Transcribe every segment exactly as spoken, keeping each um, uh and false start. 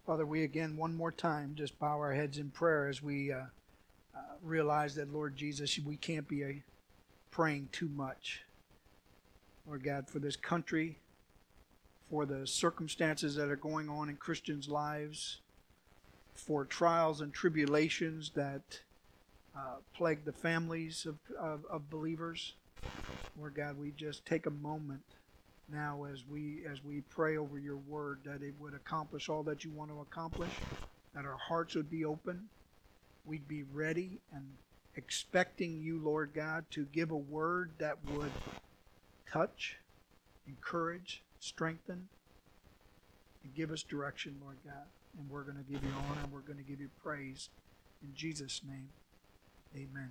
Father, we again, one more time, just bow our heads in prayer as we uh, uh, realize that, Lord Jesus, we can't be a, praying too much. Lord God, for this country, for the circumstances that are going on in Christians' lives, for trials and tribulations that uh, plague the families of, of, of believers. Lord God, we just take a moment now as we as we pray over your word that it would accomplish all that you want to accomplish, that our hearts would be open, we'd be ready and expecting you, Lord God, to give a word that would touch, encourage, strengthen, and give us direction, Lord God. And we're going to give you honor, and we're going to give you praise. In Jesus' name, amen.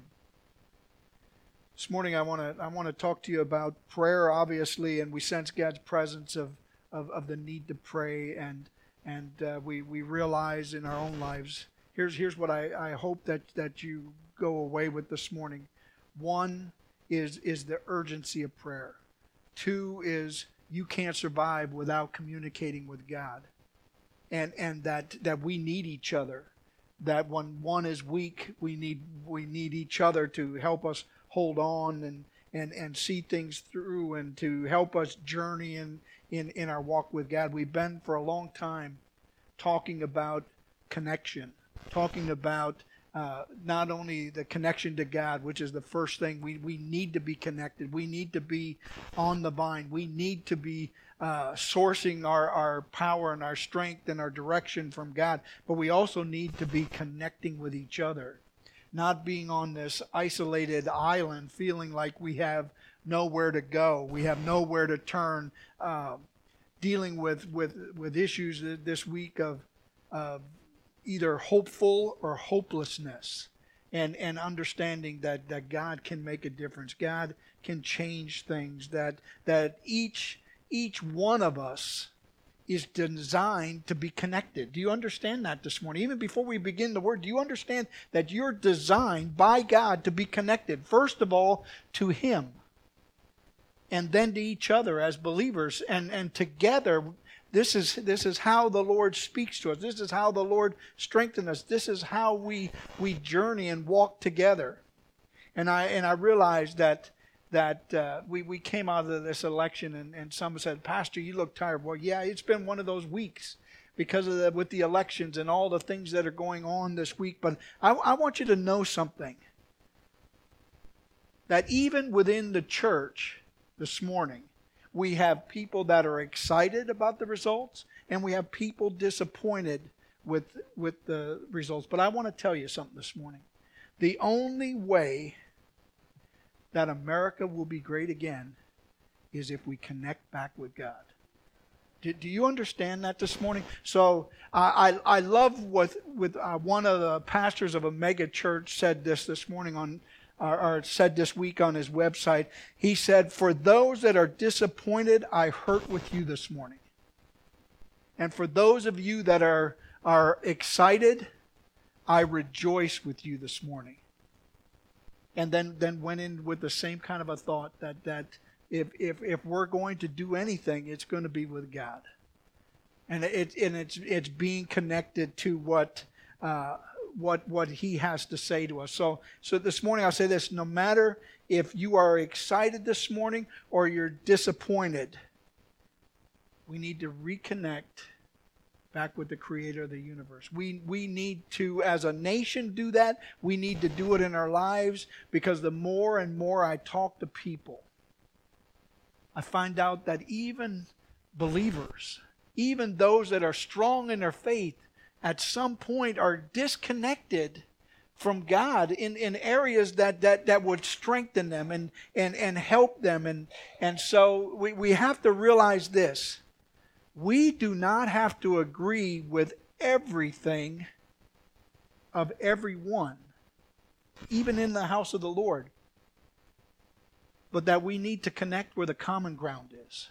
This morning I want to I want to talk to you about prayer, obviously, and we sense God's presence of, of, of the need to pray, and and uh, we, we realize in our own lives. Here's here's what I, I hope that, that you go away with this morning. One is is the urgency of prayer. Two is you can't survive without communicating with God. And and that, that we need each other. That when one is weak, we need we need each other to help us hold on and, and, and see things through and to help us journey in, in, in our walk with God. We've been for a long time talking about connection, talking about uh, not only the connection to God, which is the first thing. We, we need to be connected. We need to be on the vine. We need to be uh, sourcing our, our power and our strength and our direction from God. But we also need to be connecting with each other. Not being on this isolated island, feeling like we have nowhere to go, we have nowhere to turn. Uh, dealing with, with, with issues this week of uh, either hopeful or hopelessness, and, and understanding that, that God can make a difference. God can change things. That that each each one of us is designed to be connected. Do you understand that this morning? Even before we begin the word, do you understand that you're designed by God to be connected? First of all, to Him. And then to each other as believers. And, and together, this is, this is how the Lord speaks to us. This is how the Lord strengthens us. This is how we, we journey and walk together. And I, and I realized that that uh, we, we came out of this election and, and someone said, Pastor, you look tired. Well, yeah, it's been one of those weeks because of the, with the elections and all the things that are going on this week. But I, I want you to know something. That even within the church this morning, we have people that are excited about the results and we have people disappointed with, with the results. But I want to tell you something this morning. The only way that America will be great again is if we connect back with God. Do, do you understand that this morning? So I, I, I love what with uh, one of the pastors of a mega church said this this morning on, or, or said this week on his website. He said, for those that are disappointed, I hurt with you this morning. And for those of you that are, are excited, I rejoice with you this morning. And then, then went in with the same kind of a thought that, that if, if if we're going to do anything, it's going to be with God. And it and it's it's being connected to what uh, what what He has to say to us. So so this morning I'll say this: no matter if you are excited this morning or you're disappointed, we need to reconnect back with the Creator of the universe. We we need to, as a nation, do that. We need to do it in our lives, because the more and more I talk to people, I find out that even believers, even those that are strong in their faith, at some point are disconnected from God in, in areas that, that, that would strengthen them and, and, and help them. And, and so we, we have to realize this. We do not have to agree with everything of everyone, even in the house of the Lord. But that we need to connect where the common ground is.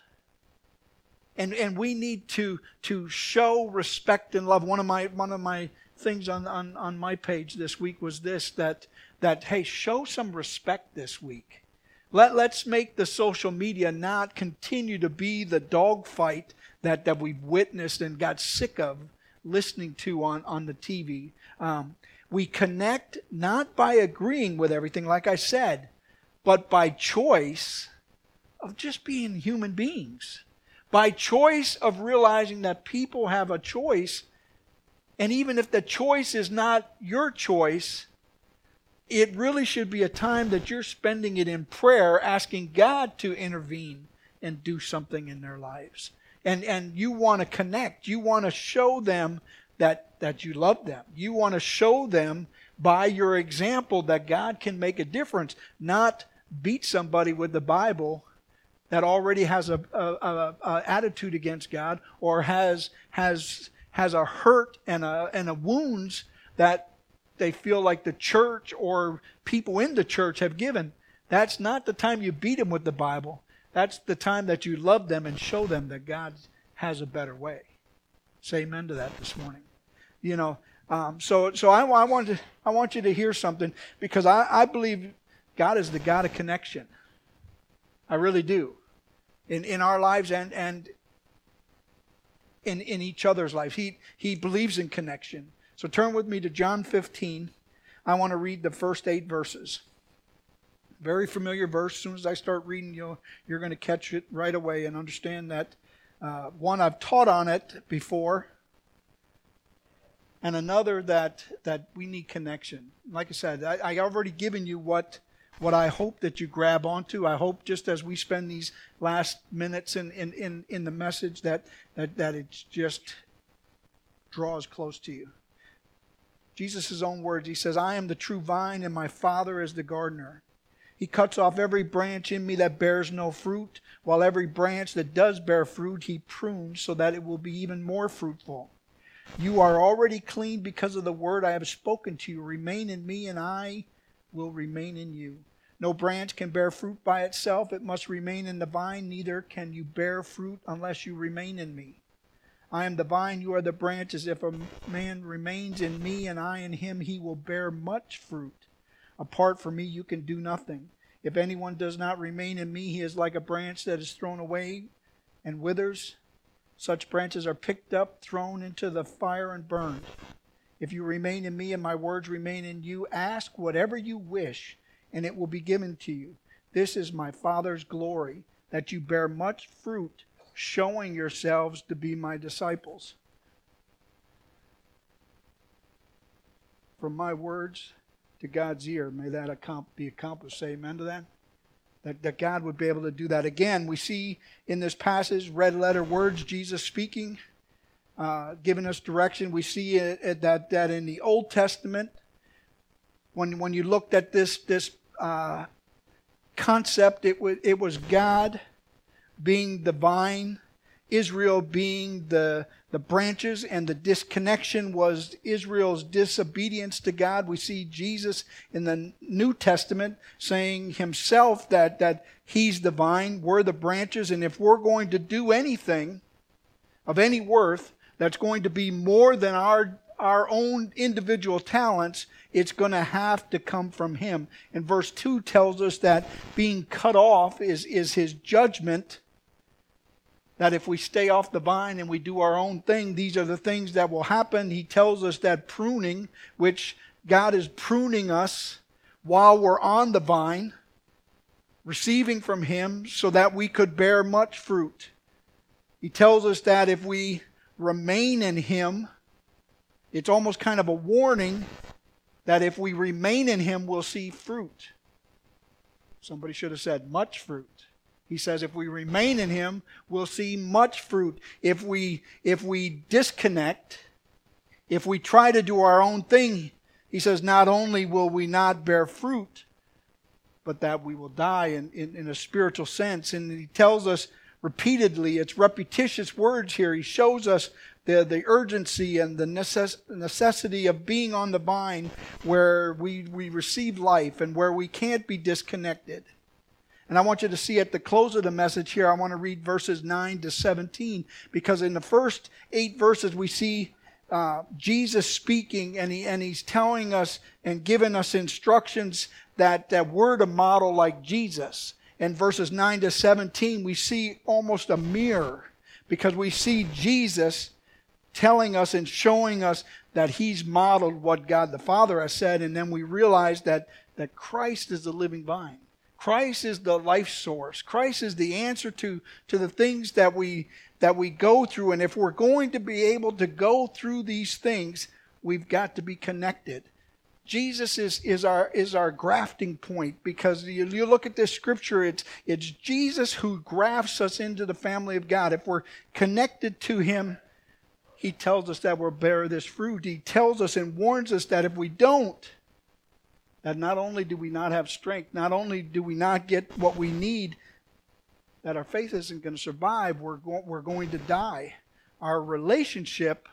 And and we need to to show respect and love. One of my one of my things on, on, on my page this week was this, that that hey, show some respect this week. Let let's make the social media not continue to be the dogfight that, that we've witnessed and got sick of listening to on, on the T V. Um, we connect not by agreeing with everything, like I said, but by choice of just being human beings. By choice of realizing that people have a choice, and even if the choice is not your choice, it really should be a time that you're spending it in prayer, asking God to intervene and do something in their lives. And and you want to connect. You want to show them that, that you love them. You want to show them by your example that God can make a difference, not beat somebody with the Bible that already has a, a, a, a attitude against God, or has has has a hurt and a and a wounds that they feel like the church or people in the church have given. That's not the time you beat them with the Bible. That's the time that you love them and show them that God has a better way. Say amen to that this morning. You know, um, so so I, I want to I want you to hear something, because I, I believe God is the God of connection. I really do. In in our lives and and in in each other's lives. He he believes in connection. So turn with me to John fifteen. I want to read the first eight verses. Very familiar verse. As soon as I start reading, you'll, you're going to catch it right away and understand that. Uh, one, I've taught on it before. And another, that that we need connection. Like I said, I, I already given you what what I hope that you grab onto. I hope just as we spend these last minutes in, in, in, in the message that, that, that it just draws close to you. Jesus' own words, he says, I am the true vine and my Father is the gardener. He cuts off every branch in me that bears no fruit, while every branch that does bear fruit he prunes so that it will be even more fruitful. You are already clean because of the word I have spoken to you. Remain in me and I will remain in you. No branch can bear fruit by itself. It must remain in the vine. Neither can you bear fruit unless you remain in me. I am the vine, you are the branches. If a man remains in me and I in him, he will bear much fruit. Apart from me, you can do nothing. If anyone does not remain in me, he is like a branch that is thrown away and withers. Such branches are picked up, thrown into the fire, and burned. If you remain in me and my words remain in you, ask whatever you wish, and it will be given to you. This is my Father's glory, that you bear much fruit, showing yourselves to be my disciples. From my words to God's ear, may that be accomplished. Say amen to that. That, that God would be able to do that. Again, we see in this passage, red letter words, Jesus speaking, uh, giving us direction. We see it, it, that, that in the Old Testament, when, when you looked at this, this uh, concept, it was, it was God being the vine, Israel being the, the branches, and the disconnection was Israel's disobedience to God. We see Jesus in the New Testament saying himself that, that he's the vine, we're the branches, and if we're going to do anything of any worth that's going to be more than our, our own individual talents, it's going to have to come from him. And verse two tells us that being cut off is, is his judgment. That if we stay off the vine and we do our own thing, these are the things that will happen. He tells us that pruning, which God is pruning us while we're on the vine, receiving from him so that we could bear much fruit. He tells us that if we remain in him, it's almost kind of a warning that if we remain in him, we'll see fruit. Somebody should have said much fruit. He says if we remain in him, we'll see much fruit. If we, if we disconnect, if we try to do our own thing, he says not only will we not bear fruit, but that we will die in, in, in a spiritual sense. And he tells us repeatedly, it's repetitious words here. He shows us the, the urgency and the necess- necessity of being on the vine where we, we receive life and where we can't be disconnected. And I want you to see at the close of the message here, I want to read verses nine to seventeen, because in the first eight verses we see uh, Jesus speaking, and he and he's telling us and giving us instructions that, that we're to model like Jesus. In verses nine to seventeen, we see almost a mirror, because we see Jesus telling us and showing us that He's modeled what God the Father has said, and then we realize that, that Christ is the living vine. Christ is the life source. Christ is the answer to, to the things that we, that we go through. And if we're going to be able to go through these things, we've got to be connected. Jesus is, is, our, is our grafting point, because you, you look at this scripture, it's, it's Jesus who grafts us into the family of God. If we're connected to Him, He tells us that we'll bear this fruit. He tells us and warns us that if we don't, that not only do we not have strength, not only do we not get what we need, that our faith isn't going to survive, we're, go- we're going to die. Our relationship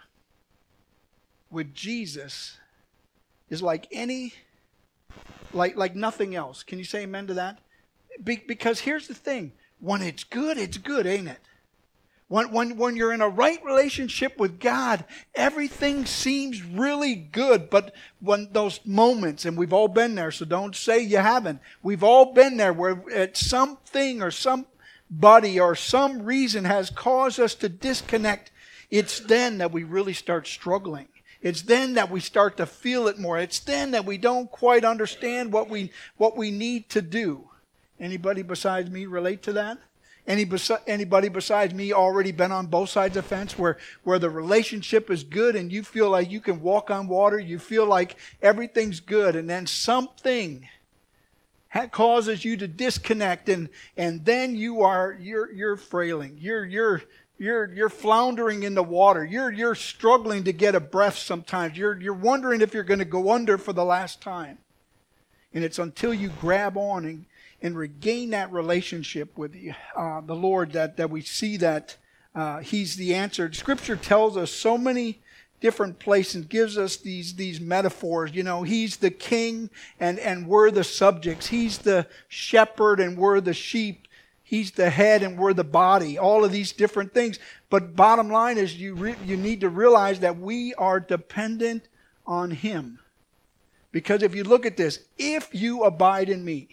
with Jesus is like any, like, like nothing else. Can you say amen to that? Be- because here's the thing. When it's good, it's good, ain't it? When, when, when you're in a right relationship with God, everything seems really good. But when those moments, and we've all been there, so don't say you haven't. We've all been there where it's something or somebody or some reason has caused us to disconnect. It's then that we really start struggling. It's then that we start to feel it more. It's then that we don't quite understand what we, what we need to do. Anybody besides me relate to that? Any besi- anybody besides me already been on both sides of the fence where, where the relationship is good and you feel like you can walk on water, you feel like everything's good, and then something ha- causes you to disconnect, and, and then you are you're you're frailing. You're you're you're you're floundering in the water. You're you're struggling to get a breath sometimes. You're you're wondering if you're going to go under for the last time. And it's until you grab on and and regain that relationship with the, uh, the Lord that, that we see that uh, He's the answer. Scripture tells us so many different places, gives us these, these metaphors. You know, He's the king and, and we're the subjects. He's the shepherd and we're the sheep. He's the head and we're the body. All of these different things. But bottom line is you, re- you need to realize that we are dependent on Him. Because if you look at this, if you abide in me,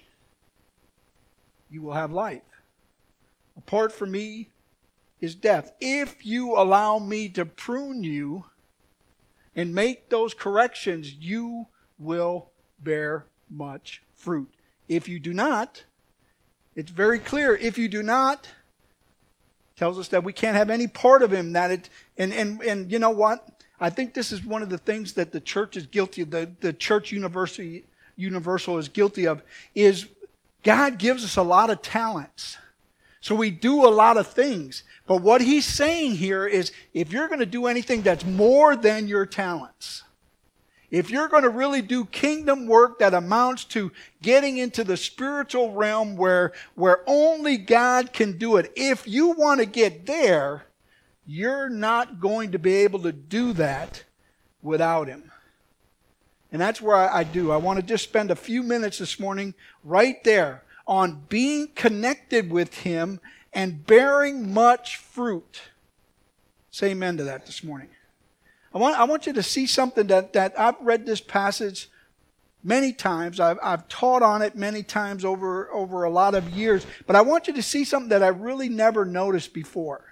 you will have life. Apart from me is death. If you allow me to prune you and make those corrections, you will bear much fruit. If you do not, it's very clear. If you do not, tells us that we can't have any part of Him. That it and and and you know what? I think this is one of the things that the church is guilty of. The the church university universal is guilty of is. God gives us a lot of talents. So we do a lot of things. But what He's saying here is if you're going to do anything that's more than your talents, if you're going to really do kingdom work that amounts to getting into the spiritual realm where, where only God can do it, if you want to get there, you're not going to be able to do that without Him. And that's where I, I do. I want to just spend a few minutes this morning right there on being connected with Him and bearing much fruit. Say amen to that this morning. I want, I want you to see something that, that I've read this passage many times. I've, I've taught on it many times over, over a lot of years. But I want you to see something that I really never noticed before.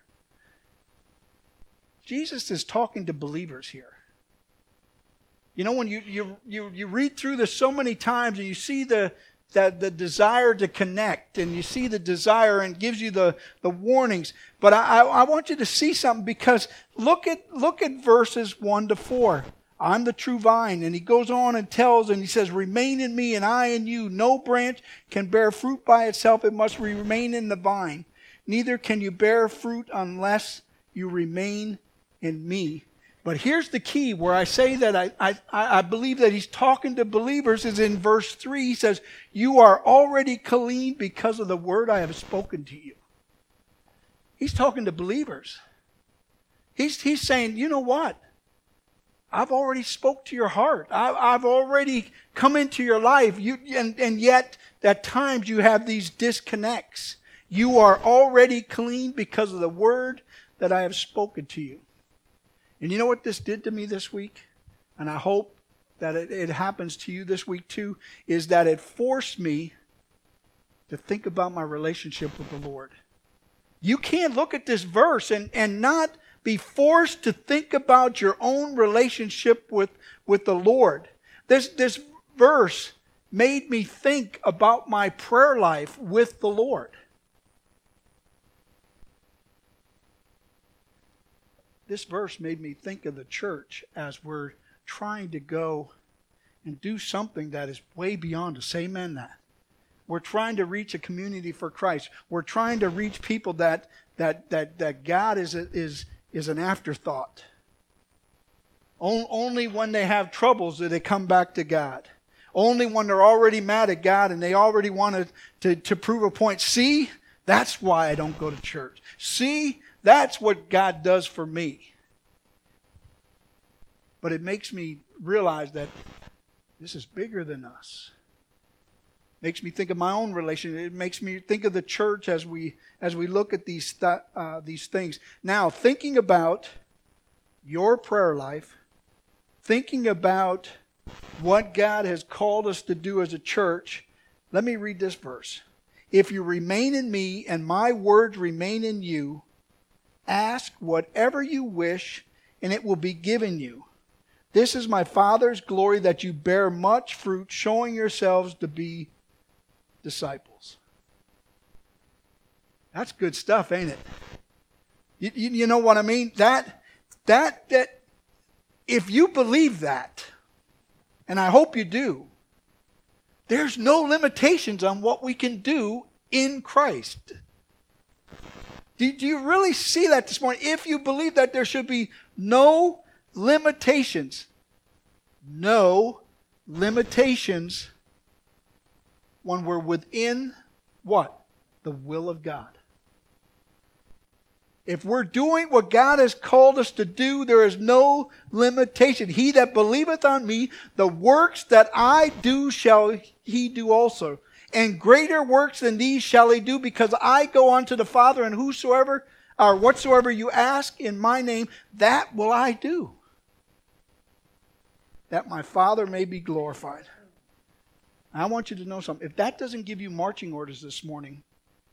Jesus is talking to believers here. You know, when you, you, you, you read through this so many times and you see the, the, the desire to connect and you see the desire and gives you the, the warnings. But I, I want you to see something because look at, look at verses one to four. I'm the true vine. And He goes on and tells and He says, remain in me and I in you. No branch can bear fruit by itself. It must remain in the vine. Neither can you bear fruit unless you remain in me. But here's the key where I say that I, I, I believe that He's talking to believers is in verse three. He says, you are already clean because of the word I have spoken to you. He's talking to believers. He's, he's saying, you know what? I've already spoke to your heart. I, I've already come into your life. You, and, and yet at times you have these disconnects. You are already clean because of the word that I have spoken to you. And you know what this did to me this week? And I hope that it, it happens to you this week too, is that it forced me to think about my relationship with the Lord. You can't look at this verse and, and not be forced to think about your own relationship with, with the Lord. This, this verse made me think about my prayer life with the Lord. This verse made me think of the church as we're trying to go and do something that is way beyond us. Amen that. We're trying to reach a community for Christ. We're trying to reach people that that that that God is a, is is an afterthought. Only when they have troubles do they come back to God. Only when they're already mad at God and they already want to, to prove a point. See, that's why I don't go to church. See, that's what God does for me. But it makes me realize that this is bigger than us. It makes me think of my own relation. It makes me think of the church as we as we look at these th- uh, these things. Now, thinking about your prayer life, thinking about what God has called us to do as a church, let me read this verse. If you remain in me and my words remain in you, ask whatever you wish, and it will be given you. This is my Father's glory, that you bear much fruit, showing yourselves to be disciples. That's good stuff, ain't it? You, you, you know what I mean? That, that, that, if you believe that, and I hope you do, there's no limitations on what we can do in Christ. Do, do you really see that this morning? If you believe that, there should be no limitations. No limitations when we're within what? The will of God. If we're doing what God has called us to do, there is no limitation. He that believeth on me, the works that I do shall he do also. And greater works than these shall he do, because I go unto the Father, and whosoever or whatsoever you ask in my name, that will I do, that my Father may be glorified. I want you to know something. If that doesn't give you marching orders this morning,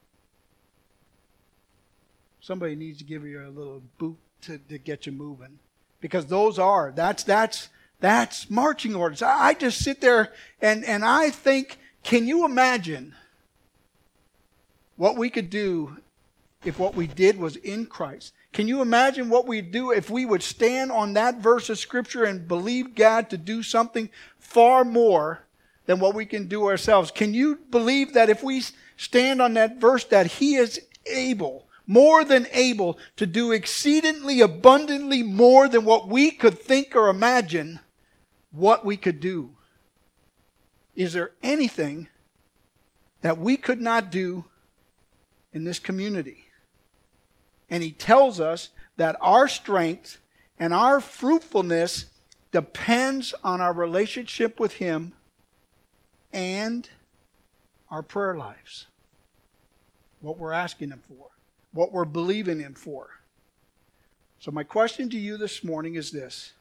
somebody needs to give you a little boot to, to get you moving. Because those are, that's that's that's marching orders. I, I just sit there and, and I think, can you imagine what we could do if what we did was in Christ? Can you imagine what we'd do if we would stand on that verse of Scripture and believe God to do something far more than what we can do ourselves? Can you believe that if we stand on that verse that He is able, more than able, to do exceedingly abundantly more than what we could think or imagine what we could do? Is there anything that we could not do in this community? And He tells us that our strength and our fruitfulness depends on our relationship with Him and our prayer lives. What we're asking Him for. What we're believing Him for. So my question to you this morning is this.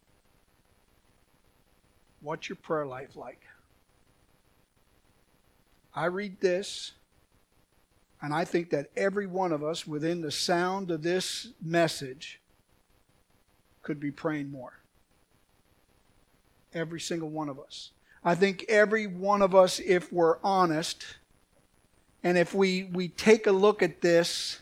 What's your prayer life like? I read this, and I think that every one of us within the sound of this message could be praying more. Every single one of us. I think every one of us, if we're honest, and if we, we take a look at this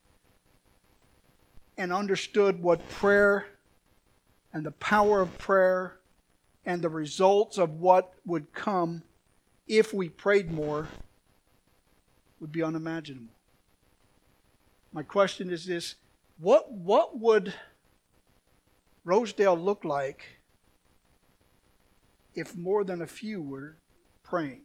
and understood what prayer and the power of prayer and the results of what would come if we prayed more, would be unimaginable. My question is this: what, what would Rosedale look like if more than a few were praying?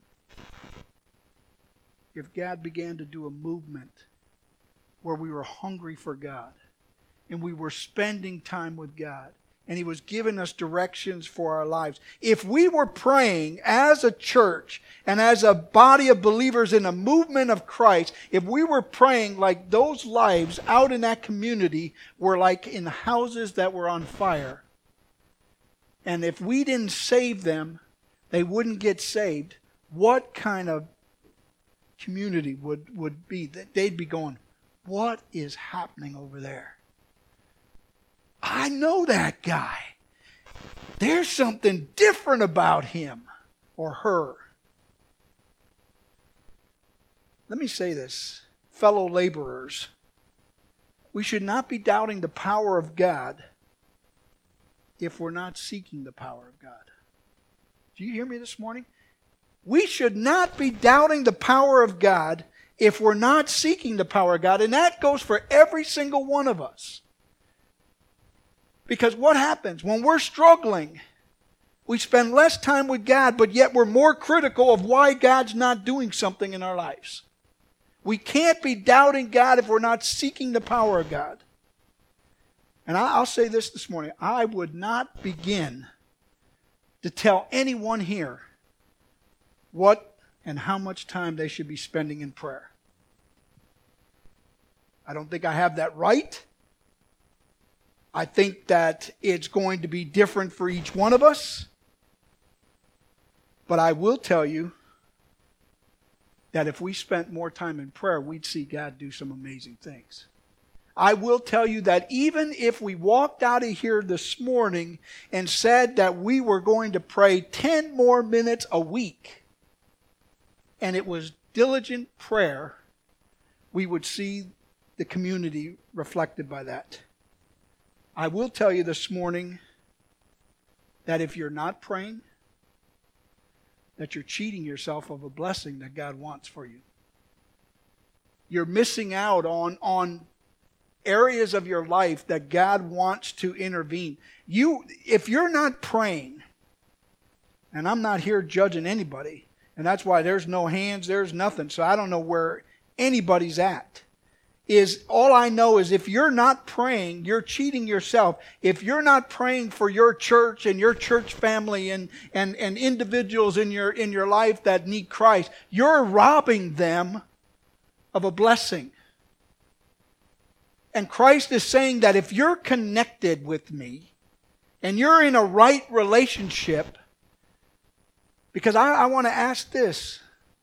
If God began to do a movement where we were hungry for God and we were spending time with God and He was giving us directions for our lives. If we were praying as a church and as a body of believers in a movement of Christ, if we were praying like those lives out in that community were like in houses that were on fire, and if we didn't save them, they wouldn't get saved, what kind of community would, would be that they'd be going, what is happening over there? I know that guy. There's something different about him or her. Let me say this, fellow laborers. We should not be doubting the power of God if we're not seeking the power of God. Do you hear me this morning? We should not be doubting the power of God if we're not seeking the power of God. And that goes for every single one of us. Because what happens when we're struggling? We spend less time with God, but yet we're more critical of why God's not doing something in our lives. We can't be doubting God if we're not seeking the power of God. And I'll say this this morning. I would not begin to tell anyone here what and how much time they should be spending in prayer. I don't think I have that right. I think that it's going to be different for each one of us. But I will tell you that if we spent more time in prayer, we'd see God do some amazing things. I will tell you that even if we walked out of here this morning and said that we were going to pray ten more minutes a week, and it was diligent prayer, we would see the community reflected by that. I will tell you this morning that if you're not praying, that you're cheating yourself of a blessing that God wants for you. You're missing out on, on areas of your life that God wants to intervene. You, if you're not praying, and I'm not here judging anybody, and that's why there's no hands, there's nothing, so I don't know where anybody's at. Is all I know is if you're not praying, you're cheating yourself. If you're not praying for your church and your church family and, and, and individuals in your, in your life that need Christ, you're robbing them of a blessing. And Christ is saying that if you're connected with me and you're in a right relationship, because I, I want to ask this.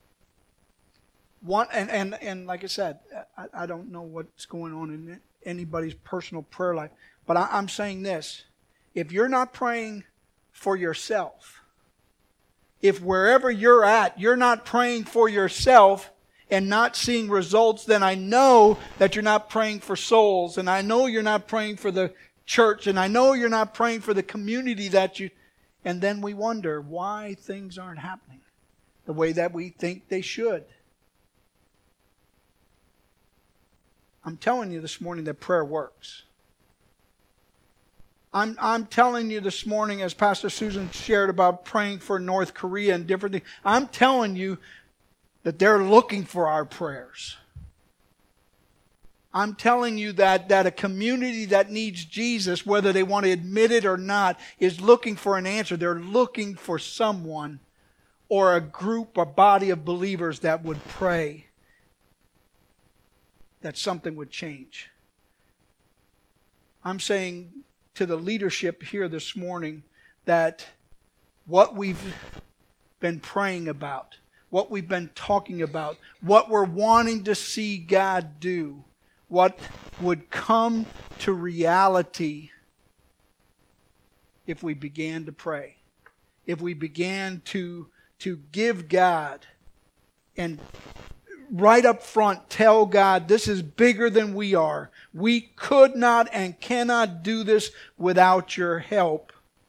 One, and, and, and like I said, I, I don't know what's going on in anybody's personal prayer life, but I, I'm saying this. If you're not praying for yourself, if wherever you're at, you're not praying for yourself and not seeing results, then I know that you're not praying for souls, and I know you're not praying for the church, and I know you're not praying for the community that you... And then we wonder why things aren't happening the way that we think they should. I'm telling you this morning that prayer works. I'm, I'm telling you this morning, as Pastor Susan shared about praying for North Korea and different things, I'm telling you that they're looking for our prayers. I'm telling you that, that a community that needs Jesus, whether they want to admit it or not, is looking for an answer. They're looking for someone or a group, a body of believers that would pray that something would change. I'm saying to the leadership here this morning that what we've been praying about, what we've been talking about, what we're wanting to see God do, what would come to reality if we began to pray, if we began to, to give God and right up front tell God, this is bigger than we are. We could not and cannot do this without your help.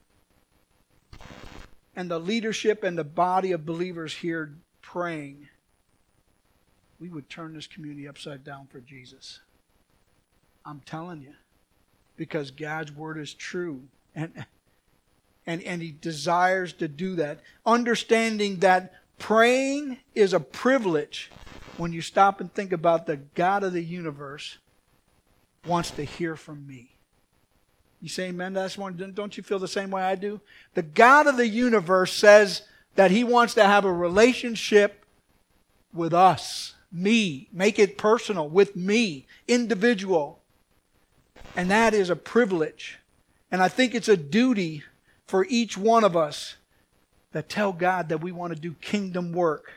And the leadership and the body of believers here praying, we would turn this community upside down for Jesus. I'm telling you. Because God's word is true. And, and, and He desires to do that. Understanding that praying is a privilege when you stop and think about the God of the universe wants to hear from me. You say amen to that one? Don't you feel the same way I do? The God of the universe says that He wants to have a relationship with us, me. Make it personal, with me, individual. And that is a privilege. And I think it's a duty for each one of us that tell God that we want to do kingdom work,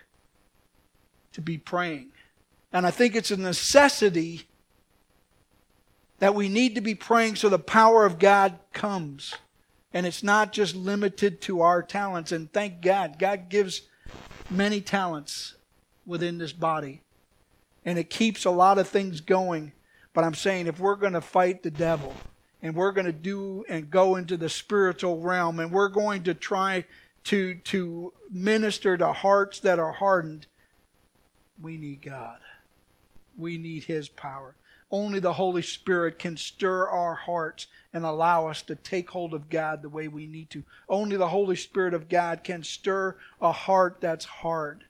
to be praying. And I think it's a necessity That we need to be praying so the power of God comes. And it's not just limited to our talents. And thank God, God gives many talents within this body. And it keeps a lot of things going. But I'm saying if we're going to fight the devil, and we're going to do and go into the spiritual realm, and we're going to try to, to minister to hearts that are hardened, we need God. We need His power. Only the Holy Spirit can stir our hearts and allow us to take hold of God the way we need to. Only the Holy Spirit of God can stir a heart that's hard.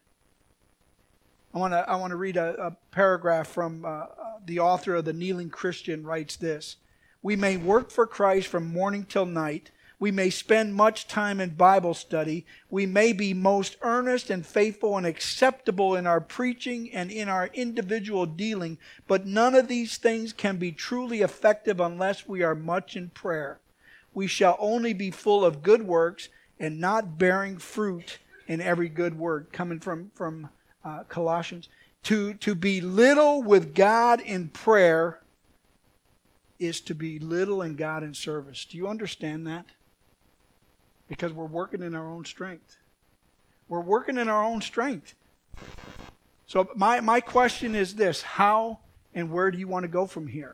I want to I want to read a, a paragraph from uh, the author of The Kneeling Christian writes this. We may work for Christ from morning till night. We may spend much time in Bible study. We may be most earnest and faithful and acceptable in our preaching and in our individual dealing, but none of these things can be truly effective unless we are much in prayer. We shall only be full of good works and not bearing fruit in every good word. Coming from, from uh, Colossians. To, to be little with God in prayer is to be little in God in service. Do you understand that? Because we're working in our own strength. We're working in our own strength. So my, my question is this. How and where do you want to go from here?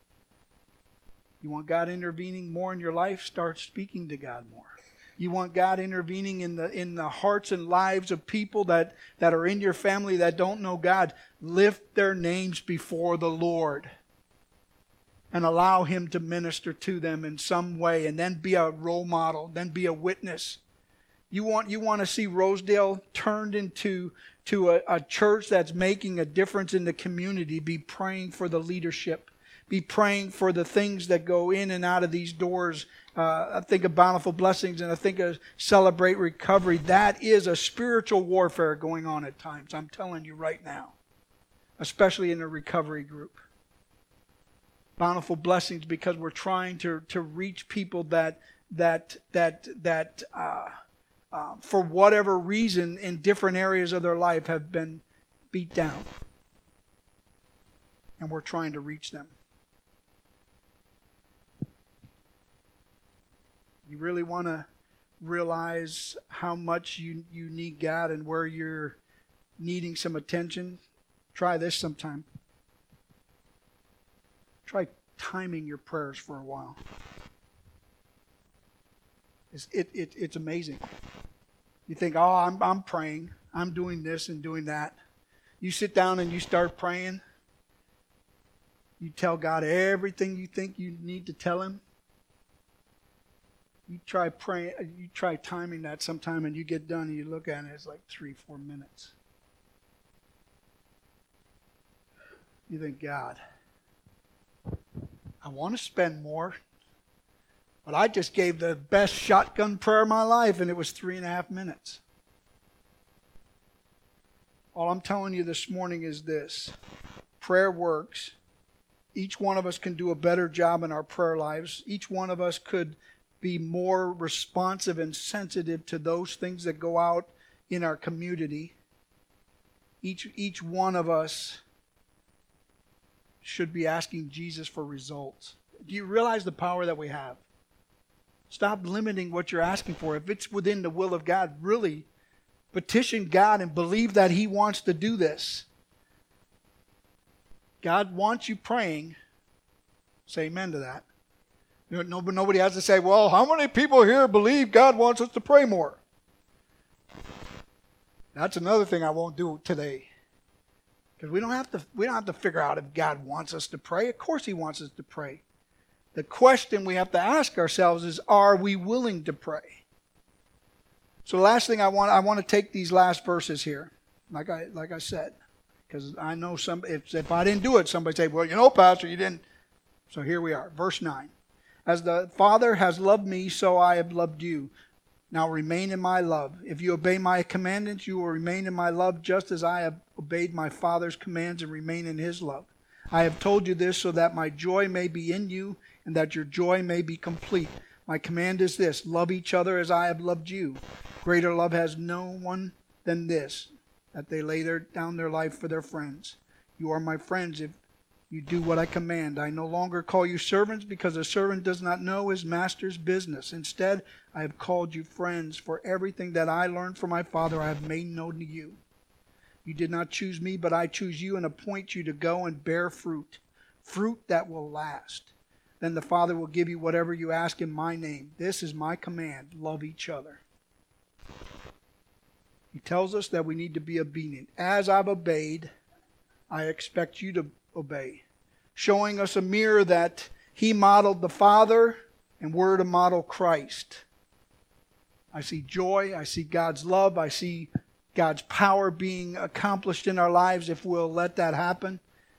You want God intervening more in your life? Start speaking to God more. You want God intervening in the in the hearts and lives of people that, that are in your family that don't know God? Lift their names before the Lord. And allow Him to minister to them in some way. And then be a role model. Then be a witness. You want you want to see Rosedale turned into to a, a church that's making a difference in the community. Be praying for the leadership. Be praying for the things that go in and out of these doors. Uh, I think of Bountiful Blessings and I think of Celebrate Recovery. That is a spiritual warfare going on at times. I'm telling you right now. Especially in the recovery group. Bountiful Blessings because we're trying to, to reach people that that that that uh, uh, for whatever reason in different areas of their life have been beat down, and we're trying to reach them. You really want to realize how much you you need God and where you're needing some attention? Try this sometime. Try timing your prayers for a while. It's, it, it, it's amazing. You think, oh, I'm, I'm praying. I'm doing this and doing that. You sit down and you start praying. You tell God everything you think you need to tell Him. You try praying. You try timing that sometime and you get done and you look at it, it's like three, four minutes. You think, God, I want to spend more, but I just gave the best shotgun prayer of my life, and it was three and a half minutes. All I'm telling you this morning is this. Prayer works. Each one of us can do a better job in our prayer lives. Each one of us could be more responsive and sensitive to those things that go out in our community. Each, each one of us should be asking Jesus for results. Do you realize the power that we have? Stop limiting what you're asking for. If it's within the will of God, really petition God and believe that He wants to do this. God wants you praying. Say amen to that. You know, nobody has to say, well, how many people here believe God wants us to pray more? That's another thing I won't do today. Because we don't have to we don't have to figure out if God wants us to pray. Of course He wants us to pray. The question we have to ask ourselves is, are we willing to pray? So the last thing I want I want to take these last verses here, like I like I said, because I know some if if I didn't do it, somebody say, well, you know, Pastor, you didn't. So here we are, verse nine. As the Father has loved me, so I have loved you. Now remain in my love. If you obey my commandments, you will remain in my love, just as I have obeyed my Father's commands and remain in His love. I have told you this so that my joy may be in you and that your joy may be complete. My command is this: love each other as I have loved you. Greater love has no one than this, that they lay their, down their life for their friends. You are my friends if You do what I command. I no longer call you servants, because a servant does not know his master's business. Instead, I have called you friends, for everything that I learned from my Father I have made known to you. You did not choose me, but I choose you and appoint you to go and bear fruit, fruit that will last. Then the Father will give you whatever you ask in my name. This is my command. Love each other. He tells us that we need to be obedient. As I've obeyed, I expect you to obey. Showing us a mirror that he modeled the Father, and we're to model Christ. I see joy. I see God's love. I see God's power being accomplished in our lives if we'll let that happen.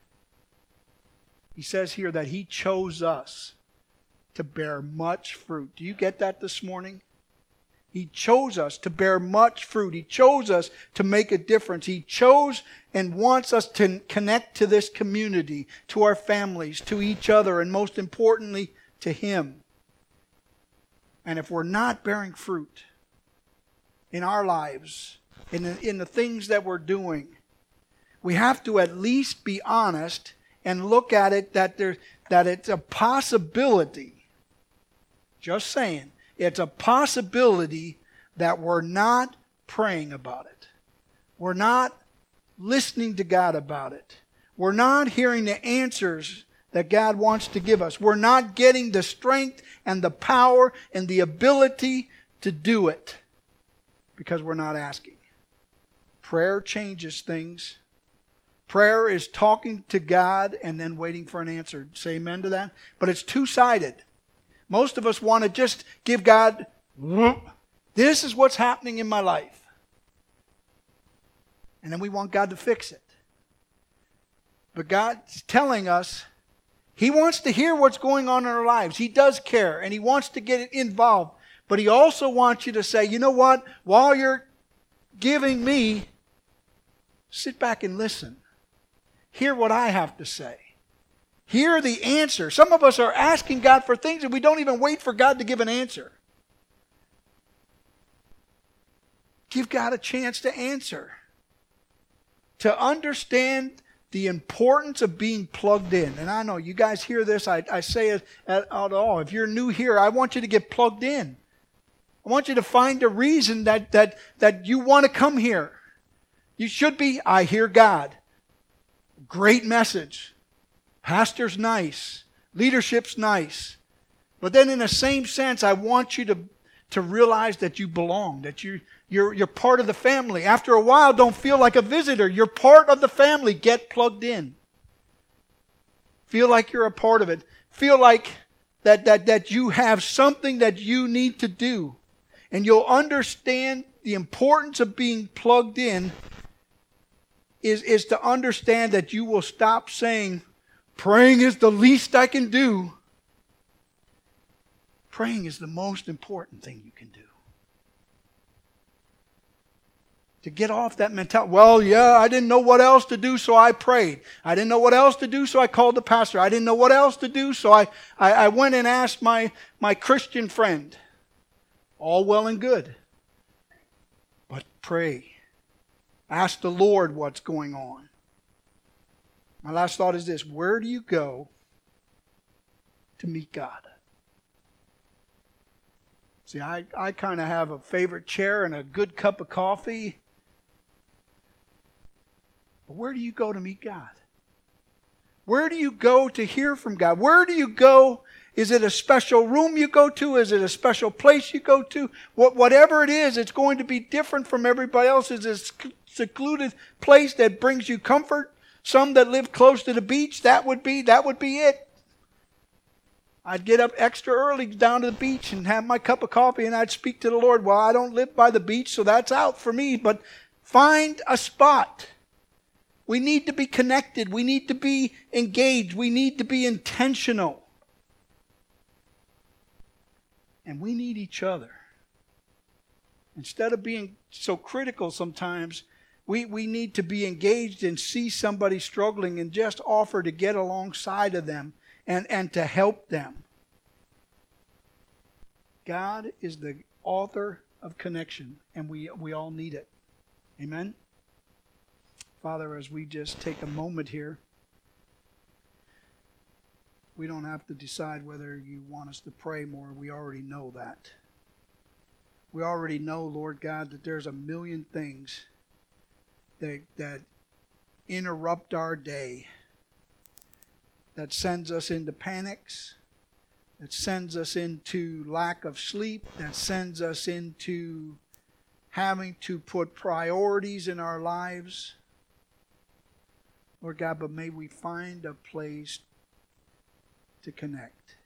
He says here that he chose us to bear much fruit. Do you get that this morning? He chose us to bear much fruit. He chose us to make a difference. He chose and wants us to connect to this community, to our families, to each other, and most importantly, to him. And if we're not bearing fruit in our lives, in the, in the things that we're doing, we have to at least be honest and look at it that there, that it's a possibility. Just saying. It's a possibility that we're not praying about it. We're not listening to God about it. We're not hearing the answers that God wants to give us. We're not getting the strength and the power and the ability to do it because we're not asking. Prayer changes things. Prayer is talking to God and then waiting for an answer. Say amen to that? But it's two-sided. Most of us want to just give God, this is what's happening in my life. And then we want God to fix it. But God's telling us he wants to hear what's going on in our lives. He does care and he wants to get involved. But he also wants you to say, you know what? While you're giving me, sit back and listen. Hear what I have to say. Hear the answer. Some of us are asking God for things and we don't even wait for God to give an answer. Give God a chance to answer. To understand the importance of being plugged in. And I know you guys hear this. I, I say it at, at all. If you're new here, I want you to get plugged in. I want you to find a reason that, that, that you want to come here. You should be, I hear God. Great message. Pastor's nice. Leadership's nice. But then in the same sense, I want you to, to realize that you belong, that you, you're, you're part of the family. After a while, don't feel like a visitor. You're part of the family. Get plugged in. Feel like you're a part of it. Feel like that, that, that you have something that you need to do. And you'll understand the importance of being plugged in is, is to understand that you will stop saying, praying is the least I can do. Praying is the most important thing you can do. To get off that mentality. Well, yeah, I didn't know what else to do, so I prayed. I didn't know what else to do, so I called the pastor. I didn't know what else to do, so I, I, I went and asked my, my Christian friend. All well and good. But pray. Ask the Lord what's going on. My last thought is this. Where do you go to meet God? See, I, I kind of have a favorite chair and a good cup of coffee. But where do you go to meet God? Where do you go to hear from God? Where do you go? Is it a special room you go to? Is it a special place you go to? What, whatever it is, it's going to be different from everybody else. Is it a secluded place that brings you comfort? Some that live close to the beach, that would be, that would be it. I'd get up extra early down to the beach and have my cup of coffee and I'd speak to the Lord. Well, I don't live by the beach, so that's out for me. But find a spot. We need to be connected. We need to be engaged. We need to be intentional. And we need each other. Instead of being so critical sometimes, We, we need to be engaged and see somebody struggling and just offer to get alongside of them and, and to help them. God is the author of connection, and we, we all need it. Amen? Father, as we just take a moment here, We don't have to decide whether you want us to pray more. We already know that. We already know, Lord God, that there's a million things that, that interrupt our day, that sends us into panics, that sends us into lack of sleep, that sends us into having to put priorities in our lives. Lord God, but may we find a place to connect.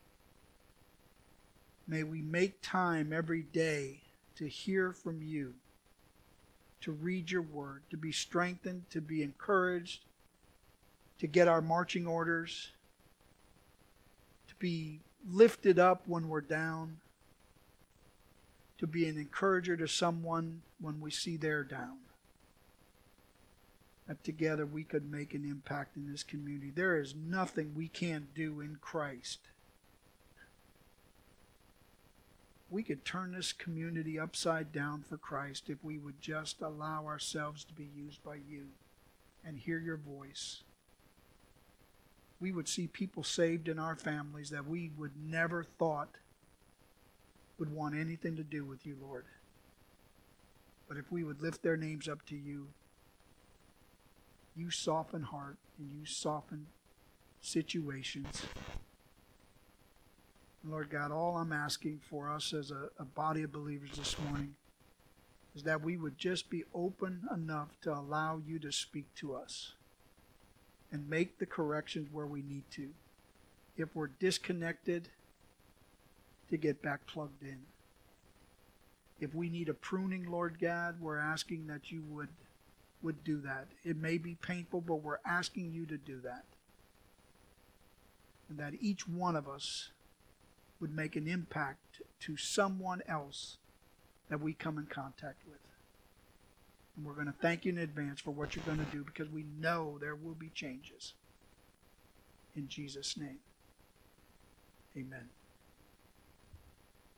May we make time every day to hear from you, to read your word, to be strengthened, to be encouraged, to get our marching orders, to be lifted up when we're down, to be an encourager to someone when we see they're down. That together we could make an impact in this community. There is nothing we can't do in Christ. We could turn this community upside down for Christ if we would just allow ourselves to be used by you and hear your voice. We would see people saved in our families that we would never thought would want anything to do with you, Lord. But if we would lift their names up to you, you soften heart and you soften situations. Lord God, all I'm asking for us as a, a body of believers this morning is that we would just be open enough to allow you to speak to us and make the corrections where we need to. If we're disconnected, to get back plugged in. If we need a pruning, Lord God, we're asking that you would, would do that. It may be painful, but we're asking you to do that. And that each one of us would make an impact to someone else that we come in contact with. And we're going to thank you in advance for what you're going to do, because we know there will be changes. In Jesus' name, amen.